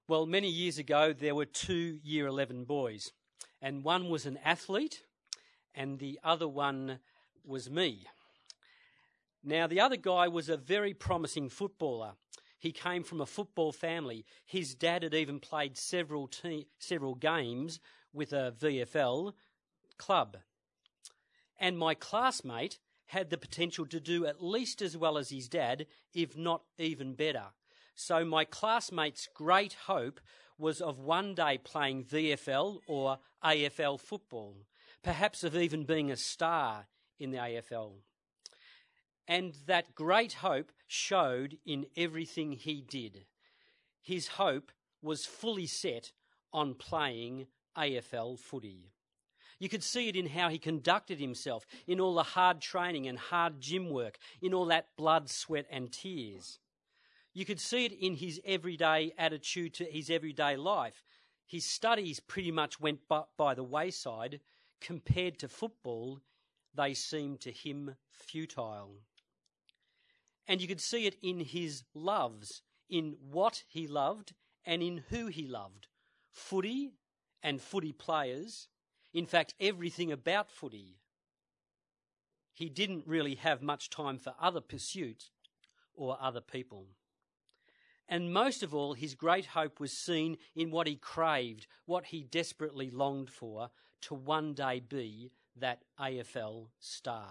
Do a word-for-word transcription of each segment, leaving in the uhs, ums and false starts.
Well, many years ago, there were two Year eleven boys, and one was an athlete, and the other one was me. Now, the other guy was a very promising footballer. He came from a football family. His dad had even played several te- several games with a V F L club. And my classmate had the potential to do at least as well as his dad, if not even better. So my classmate's great hope was of one day playing V F L or A F L football, perhaps of even being a star in the A F L. And that great hope showed in everything he did. His hope was fully set on playing A F L footy. You could see it in how he conducted himself, in all the hard training and hard gym work, in all that blood, sweat and tears. You could see it in his everyday attitude to his everyday life. His studies pretty much went by the wayside. Compared to football, they seemed to him futile. And you could see it in his loves, in what he loved and in who he loved. Footy and footy players, in fact, everything about footy. He didn't really have much time for other pursuits or other people. And most of all, his great hope was seen in what he craved, what he desperately longed for, to one day be that A F L star.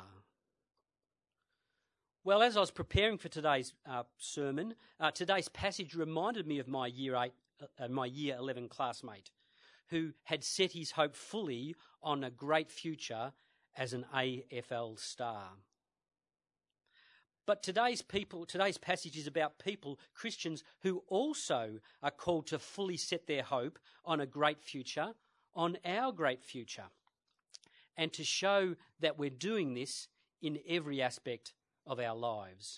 Well, as I was preparing for today's uh, sermon, uh, today's passage reminded me of my year eight, uh, my year eleven classmate, who had set his hope fully on a great future as an A F L star. But today's people, today's passage is about people, Christians, who also are called to fully set their hope on a great future, on our great future, and to show that we're doing this in every aspect of our lives.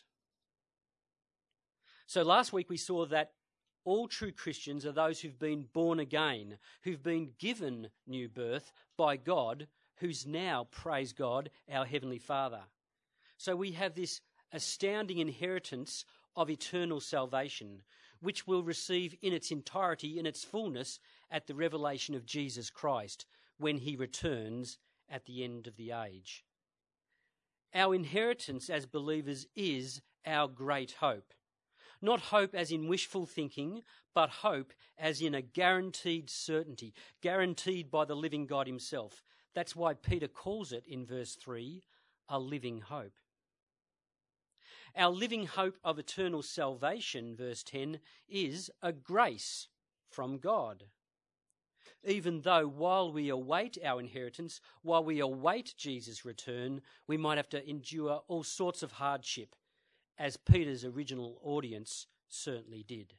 So last week we saw that all true Christians are those who've been born again, who've been given new birth by God, who's now, praise God, our Heavenly Father. So we have this astounding inheritance of eternal salvation, which we'll receive in its entirety, in its fullness, at the revelation of Jesus Christ, when he returns at the end of the age. Our inheritance as believers is our great hope. Not hope as in wishful thinking, but hope as in a guaranteed certainty, guaranteed by the living God himself. That's why Peter calls it in verse three, a living hope. Our living hope of eternal salvation, verse ten, is a grace from God. Even though while we await our inheritance, while we await Jesus' return, we might have to endure all sorts of hardship, as Peter's original audience certainly did.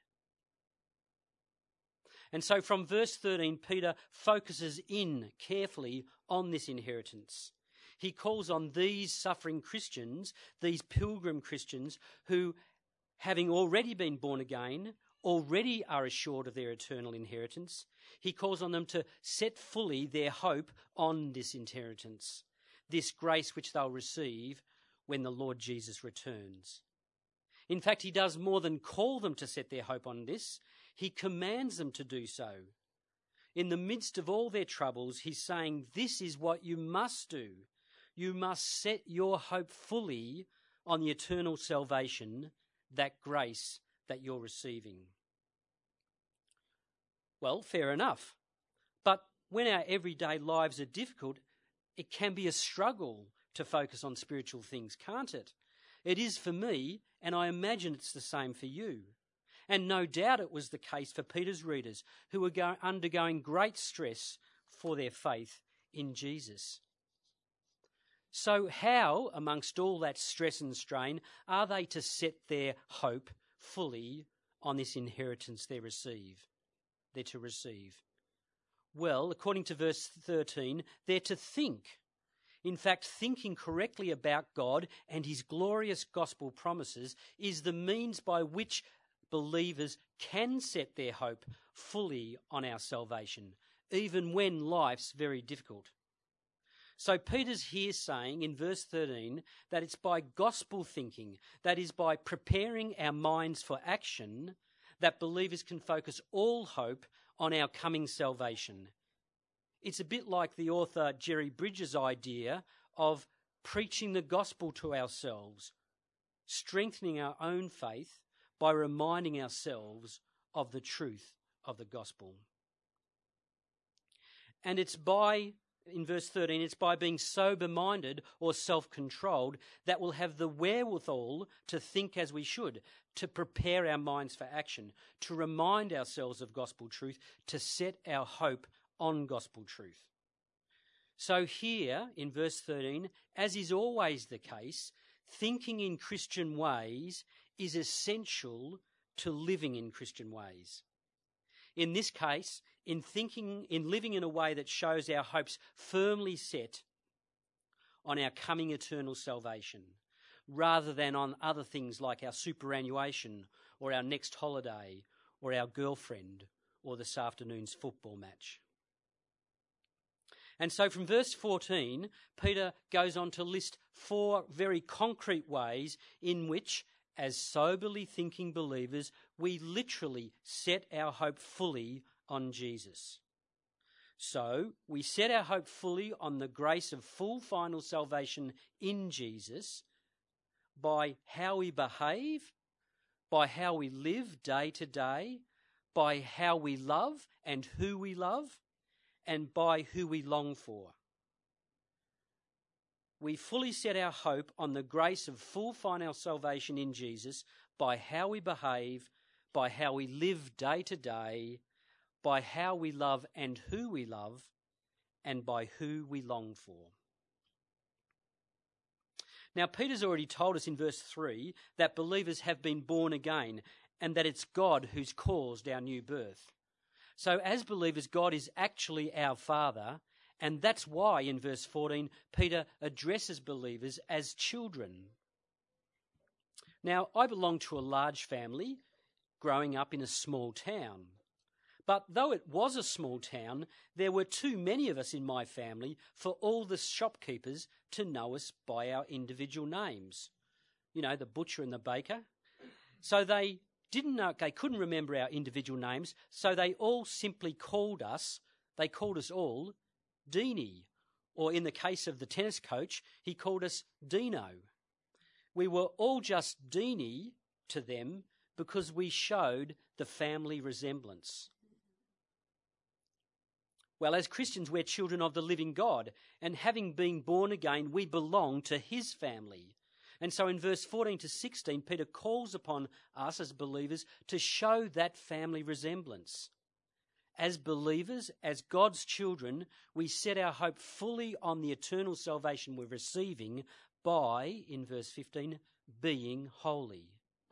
And so from verse thirteen, Peter focuses in carefully on this inheritance. He calls on these suffering Christians, these pilgrim Christians, who, having already been born again, already are assured of their eternal inheritance. He calls on them to set fully their hope on this inheritance, this grace which they'll receive when the Lord Jesus returns. In fact, he does more than call them to set their hope on this. He commands them to do so. In the midst of all their troubles, he's saying, this is what you must do. You must set your hope fully on the eternal salvation, that grace that you're receiving. Well, fair enough. But when our everyday lives are difficult, it can be a struggle to focus on spiritual things, can't it? It is for me, and I imagine it's the same for you. And no doubt it was the case for Peter's readers, who were go- undergoing great stress for their faith in Jesus. So how, amongst all that stress and strain, are they to set their hope fully on this inheritance they receive? They're to receive. Well, according to verse thirteen, they're to think. In fact, thinking correctly about God and his glorious gospel promises is the means by which believers can set their hope fully on our salvation, even when life's very difficult. So Peter's here saying in verse thirteen that it's by gospel thinking, that is by preparing our minds for action, that believers can focus all hope on our coming salvation. It's a bit like the author Jerry Bridges' idea of preaching the gospel to ourselves, strengthening our own faith by reminding ourselves of the truth of the gospel. And it's by, in verse thirteen, it's by being sober-minded or self-controlled that we'll have the wherewithal to think as we should, to prepare our minds for action, to remind ourselves of gospel truth, to set our hope on gospel truth. So here, in verse thirteen, as is always the case, thinking in Christian ways is essential to living in Christian ways. In this case, in thinking, in living in a way that shows our hopes firmly set on our coming eternal salvation, rather than on other things like our superannuation or our next holiday or our girlfriend or this afternoon's football match. And so from verse fourteen, Peter goes on to list four very concrete ways in which, as soberly thinking believers, we literally set our hope fully on Jesus. So, we set our hope fully on the grace of full final salvation in Jesus by how we behave, by how we live day to day, by how we love and who we love, and by who we long for. We fully set our hope on the grace of full final salvation in Jesus by how we behave, by how we live day to day, by how we love and who we love, and by who we long for. Now, Peter's already told us in verse three that believers have been born again and that it's God who's caused our new birth. So as believers, God is actually our Father, and that's why in verse fourteen, Peter addresses believers as children. Now, I belong to a large family growing up in a small town. But though it was a small town, there were too many of us in my family for all the shopkeepers to know us by our individual names. You know, the butcher and the baker. So they didn't know, they couldn't remember our individual names, so they all simply called us, they called us all Deanie, or in the case of the tennis coach, he called us Dino. We were all just Deanie to them because we showed the family resemblance. Well, as Christians, we're children of the living God, and having been born again, we belong to his family. And so in verse fourteen to sixteen, Peter calls upon us as believers to show that family resemblance. As believers, as God's children, we set our hope fully on the eternal salvation we're receiving by, in verse fifteen, being holy.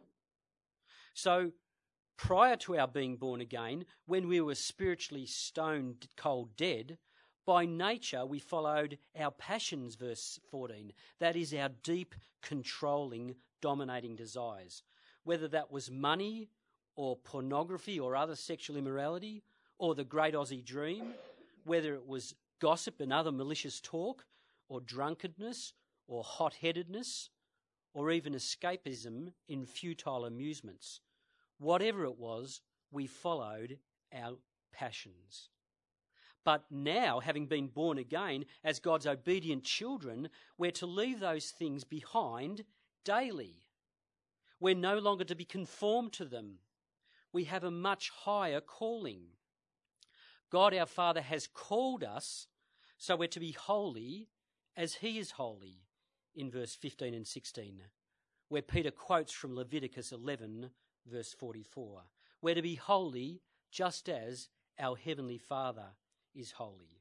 So, prior to our being born again, when we were spiritually stone cold dead, by nature we followed our passions, verse fourteen. That is our deep, controlling, dominating desires. Whether that was money or pornography or other sexual immorality, or the great Aussie dream, whether it was gossip and other malicious talk, or drunkenness, or hot-headedness, or even escapism in futile amusements. Whatever it was, we followed our passions. But now, having been born again as God's obedient children, we're to leave those things behind daily. We're no longer to be conformed to them. We have a much higher calling. God our Father has called us, so we're to be holy as he is holy, in verse fifteen and sixteen, where Peter quotes from Leviticus eleven, verse forty-four. We're to be holy just as our Heavenly Father is holy.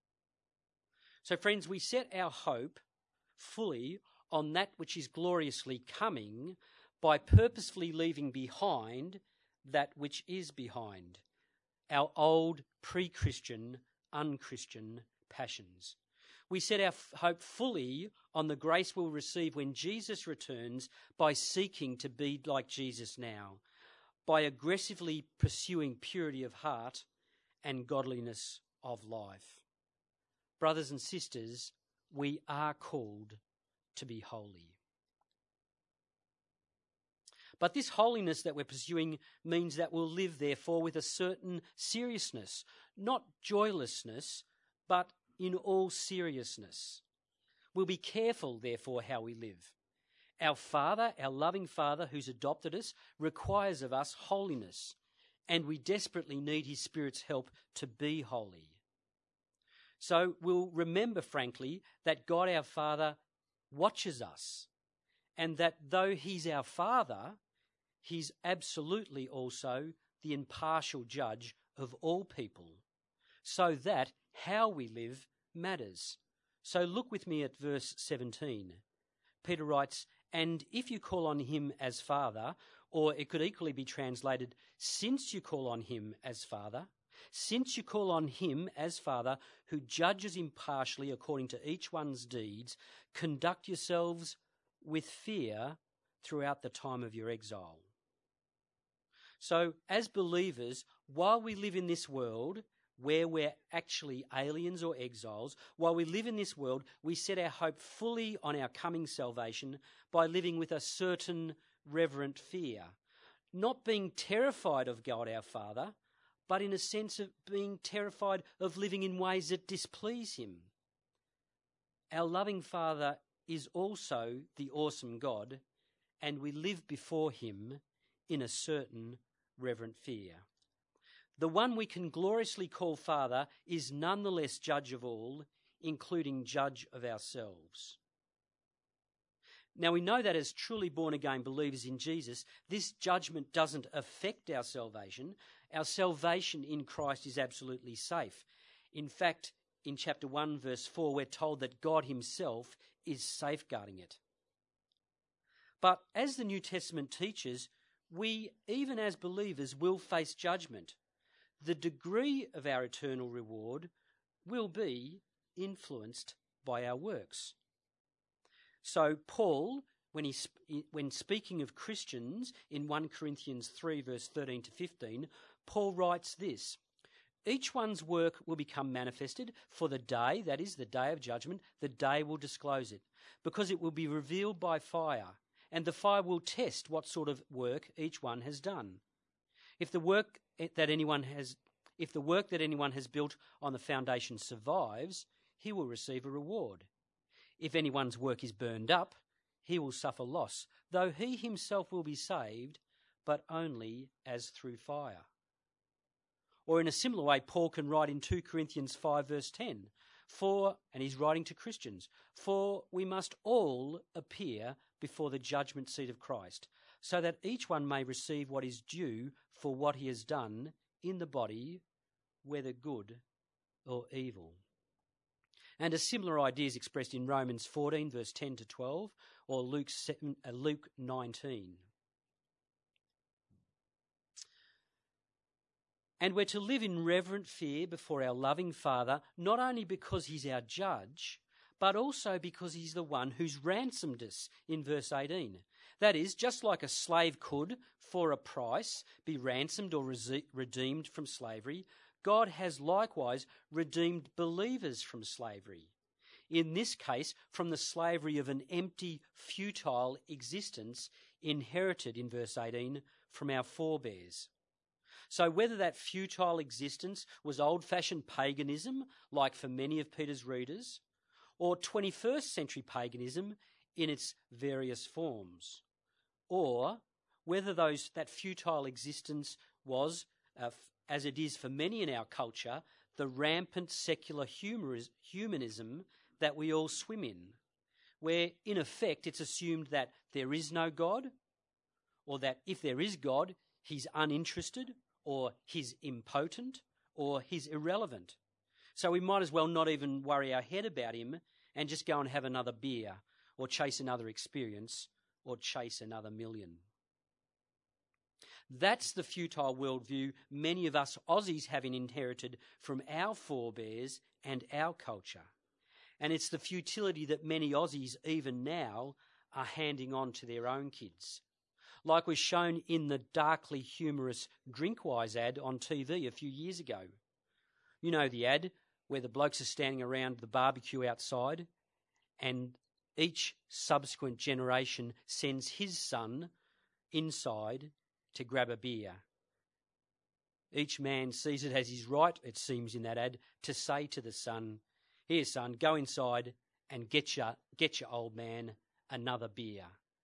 So friends, we set our hope fully on that which is gloriously coming by purposefully leaving behind that which is behind, our old pre-Christian, unchristian passions. We set our f- hope fully on the grace we'll receive when Jesus returns by seeking to be like Jesus now, by aggressively pursuing purity of heart and godliness of life. Brothers and sisters, we are called to be holy. But this holiness that we're pursuing means that we'll live, therefore, with a certain seriousness, not joylessness, but in all seriousness. We'll be careful, therefore, how we live. Our Father, our loving Father who's adopted us, requires of us holiness, and we desperately need his Spirit's help to be holy. So we'll remember, frankly, that God our Father watches us, and that though he's our Father, he's absolutely also the impartial judge of all people, so that how we live matters. So look with me at verse seventeen. Peter writes, "And if you call on him as Father," or it could equally be translated, "since you call on him as Father," since you call on him as Father, who judges impartially according to each one's deeds, conduct yourselves with fear throughout the time of your exile. So, as believers, while we live in this world where we're actually aliens or exiles, while we live in this world, we set our hope fully on our coming salvation by living with a certain reverent fear, not being terrified of God our Father, but in a sense of being terrified of living in ways that displease him. Our loving Father is also the awesome God, and we live before him in a certain reverent fear. The one we can gloriously call Father is nonetheless judge of all, including judge of ourselves. Now we know that as truly born-again believers in Jesus, this judgment doesn't affect our salvation. Our salvation in Christ is absolutely safe. In fact, in chapter one, verse four, we're told that God himself is safeguarding it. But as the New Testament teaches, we, even as believers, will face judgment. The degree of our eternal reward will be influenced by our works. So Paul, when he when speaking of Christians in First Corinthians three, verse thirteen to fifteen, Paul writes this: "Each one's work will become manifested, for the day, that is, the day of judgment, the day will disclose it, because it will be revealed by fire, and the fire will test what sort of work each one has done. If the work that anyone has, if the work that anyone has built on the foundation survives, he will receive a reward. If anyone's work is burned up, he will suffer loss, though he himself will be saved, but only as through fire." Or in a similar way, Paul can write in Second Corinthians five, verse ten, "For," and he's writing to Christians, "for we must all appear before the judgment seat of Christ, so that each one may receive what is due for what he has done in the body, whether good or evil." And a similar idea is expressed in Romans fourteen, verse ten to twelve, or Luke seven, uh, Luke nineteen. And we're to live in reverent fear before our loving Father, not only because he's our judge, but also because he's the one who's ransomed us in verse eighteen. That is, just like a slave could, for a price, be ransomed or re- redeemed from slavery, God has likewise redeemed believers from slavery. In this case, from the slavery of an empty, futile existence inherited, in verse eighteen, from our forebears. So whether that futile existence was old-fashioned paganism, like for many of Peter's readers, or twenty-first century paganism in its various forms, or whether those that futile existence was, uh, as it is for many in our culture, the rampant secular humoris- humanism that we all swim in, where in effect it's assumed that there is no God, or that if there is God, he's uninterested, or he's impotent, or he's irrelevant. So we might as well not even worry our head about him and just go and have another beer, or chase another experience, or chase another million. That's the futile worldview many of us Aussies have inherited from our forebears and our culture. And it's the futility that many Aussies, even now, are handing on to their own kids. Like was shown in the darkly humorous Drinkwise ad on T V a few years ago. You know the ad where the blokes are standing around the barbecue outside, and each subsequent generation sends his son inside to grab a beer. Each man sees it as his right, it seems in that ad, to say to the son, "Here, son, go inside and get your, get your old man another beer."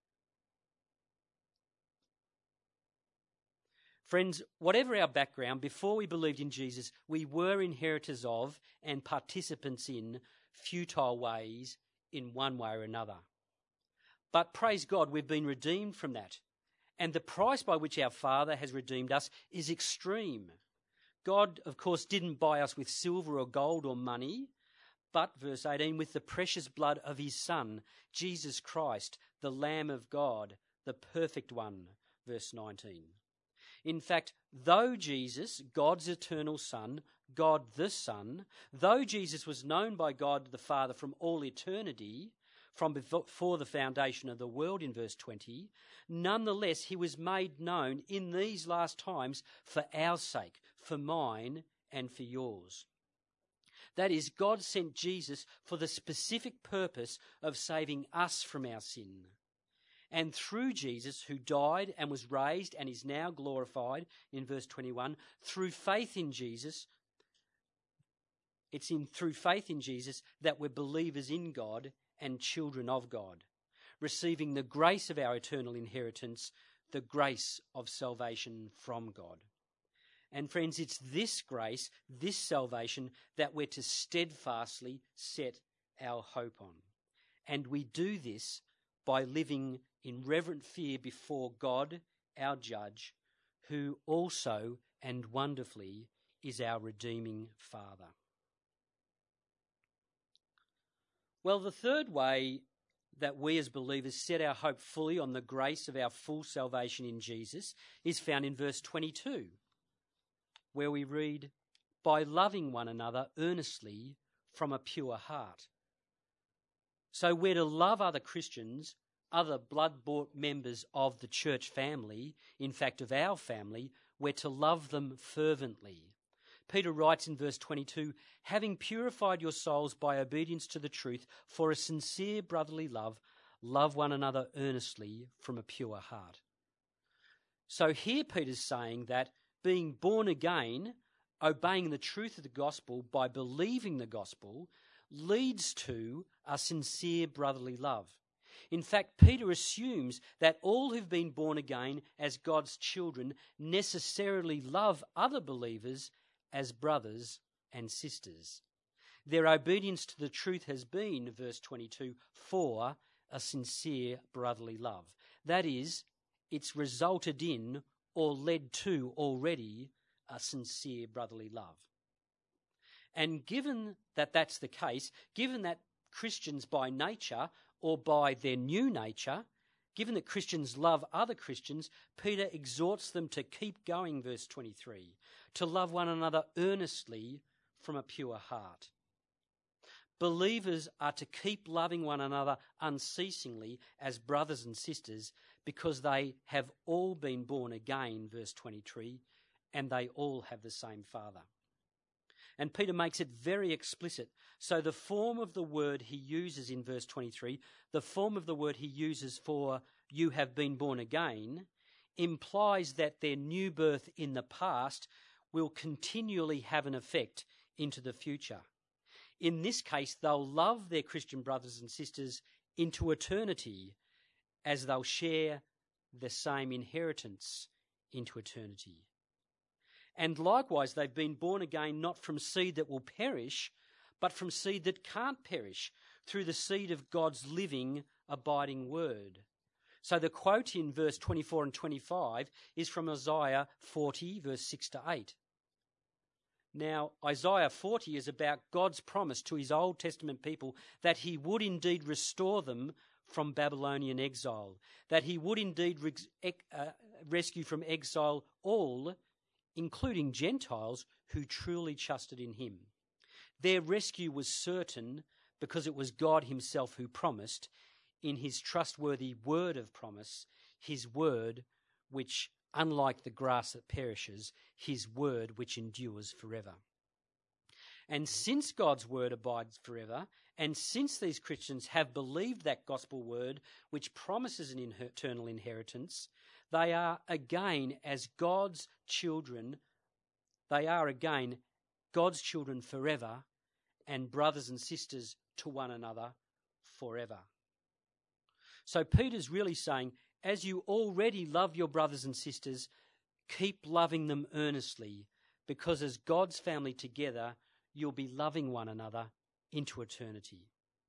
Friends, whatever our background, before we believed in Jesus, we were inheritors of and participants in futile ways in one way or another. But praise God, we've been redeemed from that. And the price by which our Father has redeemed us is extreme. God, of course, didn't buy us with silver or gold or money, but, verse eighteen, with the precious blood of his Son, Jesus Christ, the Lamb of God, the perfect one, verse nineteen. In fact, though Jesus, God's eternal Son, God the Son, though Jesus was known by God the Father from all eternity, from before the foundation of the world in verse twenty, nonetheless he was made known in these last times for our sake, for mine and for yours. That is, God sent Jesus for the specific purpose of saving us from our sin. And through Jesus, who died and was raised and is now glorified, in verse twenty-one, through faith in Jesus, it's in through faith in Jesus that we're believers in God and children of God, receiving the grace of our eternal inheritance, the grace of salvation from God. And friends, it's this grace, this salvation, that we're to steadfastly set our hope on. And we do this by living in reverent fear before God, our judge, who also and wonderfully is our redeeming Father. Well, the third way that we as believers set our hope fully on the grace of our full salvation in Jesus is found in verse twenty-two, where we read, "By loving one another earnestly from a pure heart." So we're to love other Christians, other blood-bought members of the church family, in fact of our family, we're to love them fervently. Peter writes in verse twenty-two, "Having purified your souls by obedience to the truth for a sincere brotherly love, love one another earnestly from a pure heart." So here Peter's saying that being born again, obeying the truth of the gospel by believing the gospel, leads to a sincere brotherly love. In fact, Peter assumes that all who've been born again as God's children necessarily love other believers as brothers and sisters. Their obedience to the truth has been, verse twenty-two, for a sincere brotherly love. That is, it's resulted in or led to already a sincere brotherly love. And given that that's the case, given that Christians by nature or by their new nature, given that Christians love other Christians, Peter exhorts them to keep going, verse twenty-three, to love one another earnestly from a pure heart. Believers are to keep loving one another unceasingly as brothers and sisters because they have all been born again, verse twenty-three, and they all have the same Father. And Peter makes it very explicit. So the form of the word he uses in verse twenty-three, the form of the word he uses for "you have been born again," implies that their new birth in the past will continually have an effect into the future. In this case, they'll love their Christian brothers and sisters into eternity as they'll share the same inheritance into eternity. And likewise, they've been born again not from seed that will perish, but from seed that can't perish, through the seed of God's living, abiding word. So the quote in verse twenty-four and twenty-five is from Isaiah forty, verse six to eight. Now, Isaiah forty is about God's promise to his Old Testament people that he would indeed restore them from Babylonian exile, that he would indeed re- uh, rescue from exile all, including Gentiles, who truly trusted in him. Their rescue was certain because it was God himself who promised, in his trustworthy word of promise, his word which, unlike the grass that perishes, his word which endures forever. And since God's word abides forever, and since these Christians have believed that gospel word which promises an eternal inheritance, they are again as God's children, they are again God's children forever and brothers and sisters to one another forever. So Peter's really saying, as you already love your brothers and sisters, keep loving them earnestly, because as God's family together, you'll be loving one another into eternity.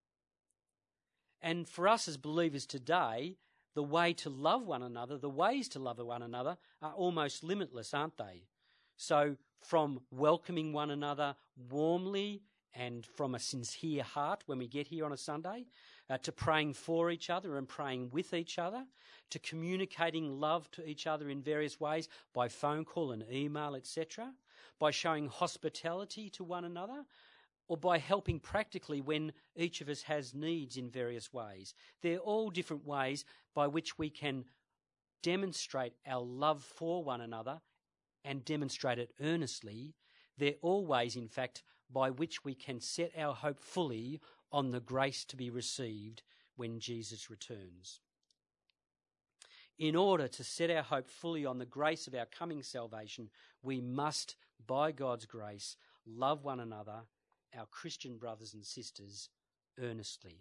And for us as believers today, the way to love one another, the ways to love one another are almost limitless, aren't they? So from welcoming one another warmly and from a sincere heart when we get here on a Sunday, uh, to praying for each other and praying with each other, to communicating love to each other in various ways by phone call and email, et cetera, by showing hospitality to one another, or by helping practically when each of us has needs in various ways. They're all different ways by which we can demonstrate our love for one another and demonstrate it earnestly. They're all ways, in fact, by which we can set our hope fully on the grace to be received when Jesus returns. In order to set our hope fully on the grace of our coming salvation, we must, by God's grace, love one another, our Christian brothers and sisters, earnestly.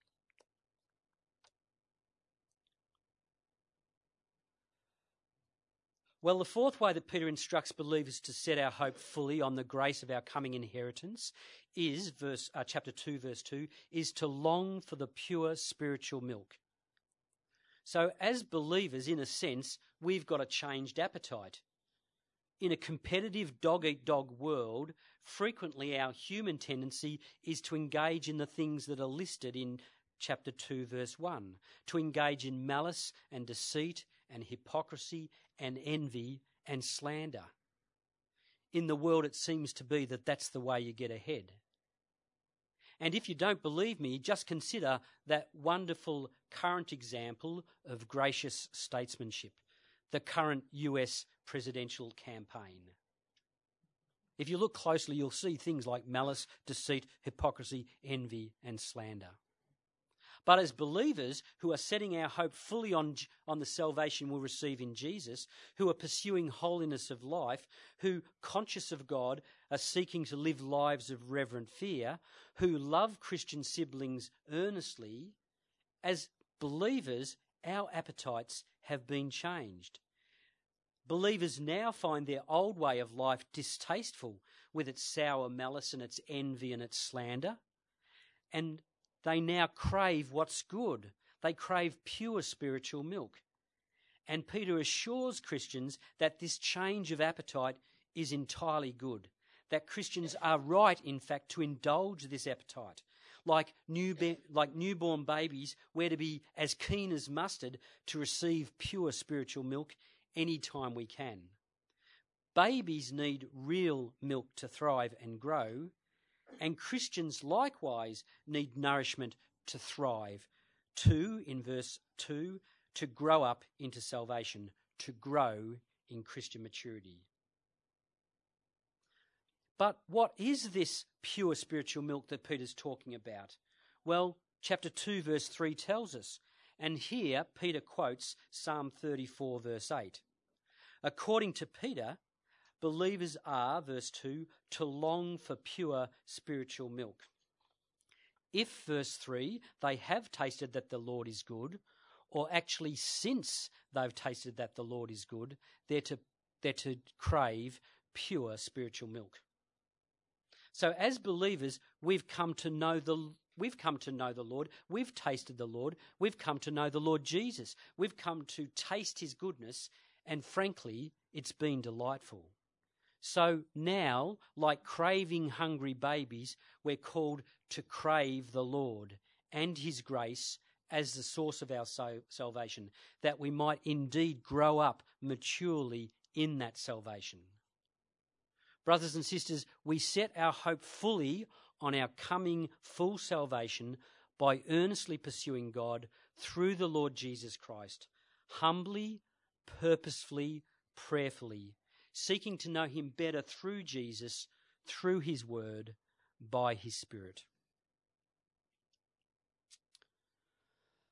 Well, the fourth way that Peter instructs believers to set our hope fully on the grace of our coming inheritance is, verse, uh, chapter two, verse two, is to long for the pure spiritual milk. So as believers, in a sense, we've got a changed appetite. In a competitive dog-eat-dog world, frequently our human tendency is to engage in the things that are listed in chapter two, verse one, to engage in malice and deceit and hypocrisy and envy and slander. In the world, it seems to be that that's the way you get ahead. And if you don't believe me, just consider that wonderful current example of gracious statesmanship, the current U S presidential campaign. If you look closely, you'll see things like malice, deceit, hypocrisy, envy, and slander. But as believers who are setting our hope fully on, on the salvation we'll receive in Jesus, who are pursuing holiness of life, who, conscious of God, are seeking to live lives of reverent fear, who love Christian siblings earnestly, as believers, our appetites have been changed. Believers now find their old way of life distasteful, with its sour malice and its envy and its slander, and they now crave what's good. They crave pure spiritual milk. And Peter assures Christians that this change of appetite is entirely good, that Christians are right, in fact, to indulge this appetite. Like, new like newborn babies, we're to be as keen as mustard to receive pure spiritual milk any time we can. Babies need real milk to thrive and grow, and Christians likewise need nourishment to thrive, to, in verse two, to grow up into salvation, to grow in Christian maturity. But what is this pure spiritual milk that Peter's talking about? Well, chapter two, verse three tells us, and here Peter quotes Psalm thirty-four, verse eight. According to Peter, believers are, verse two, to long for pure spiritual milk. If, verse three, they have tasted that the Lord is good, or actually since they've tasted that the Lord is good, they're to, they're to crave pure spiritual milk. So as believers, we've come to know the We've come to know the Lord. We've tasted the Lord. We've come to know the Lord Jesus. We've come to taste his goodness, and frankly, it's been delightful. So now, like craving hungry babies, we're called to crave the Lord and his grace as the source of our salvation, that we might indeed grow up maturely in that salvation. Brothers and sisters, we set our hope fully on our coming full salvation by earnestly pursuing God through the Lord Jesus Christ, humbly, purposefully, prayerfully, seeking to know him better through Jesus, through his word, by his Spirit.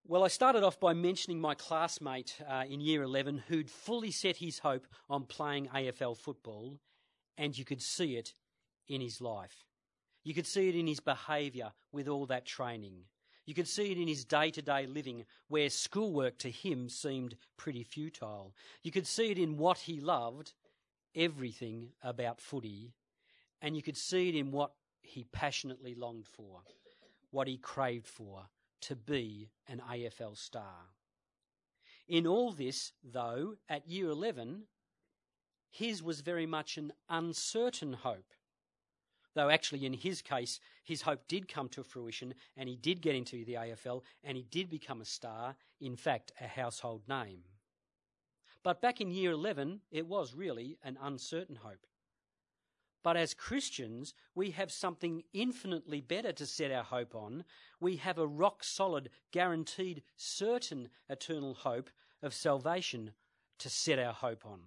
Well, I started off by mentioning my classmate uh, in year eleven who'd fully set his hope on playing A F L football, and you could see it in his life. You could see it in his behaviour with all that training. You could see it in his day-to-day living, where schoolwork to him seemed pretty futile. You could see it in what he loved, everything about footy, and you could see it in what he passionately longed for, what he craved for, to be an A F L star. In all this, though, at year eleven, his was very much an uncertain hope. Though actually in his case, his hope did come to fruition and he did get into the A F L and he did become a star, in fact, a household name. But back in year eleven, it was really an uncertain hope. But as Christians, we have something infinitely better to set our hope on. We have a rock-solid, guaranteed, certain eternal hope of salvation to set our hope on.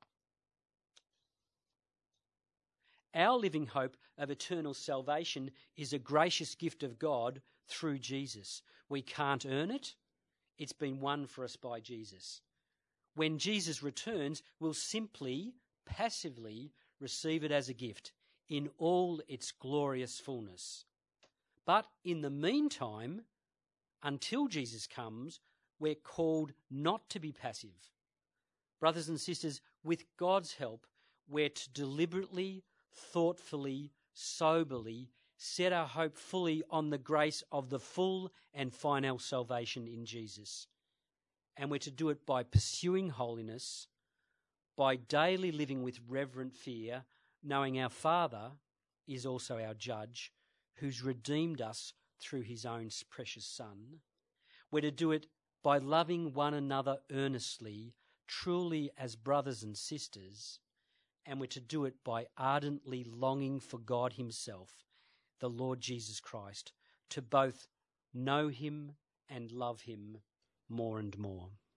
Our living hope of eternal salvation is a gracious gift of God through Jesus. We can't earn it. It's been won for us by Jesus. When Jesus returns, we'll simply, passively receive it as a gift in all its glorious fullness. But in the meantime, until Jesus comes, we're called not to be passive. Brothers and sisters, with God's help, we're to deliberately, thoughtfully, soberly set our hope fully on the grace of the full and final salvation in Jesus. And we're to do it by pursuing holiness, by daily living with reverent fear, knowing our Father is also our judge, who's redeemed us through his own precious Son. We're to do it by loving one another earnestly, truly as brothers and sisters, and we're to do it by ardently longing for God himself, the Lord Jesus Christ, to both know him and love him more and more.